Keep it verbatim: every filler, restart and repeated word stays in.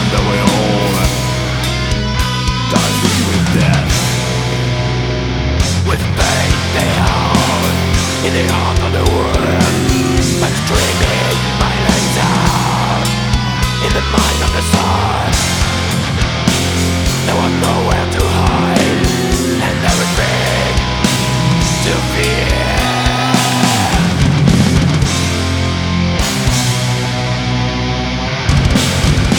that we hold dies with death. With faith they hold in the heart of the world, but streaming violence out in the mind of the soul.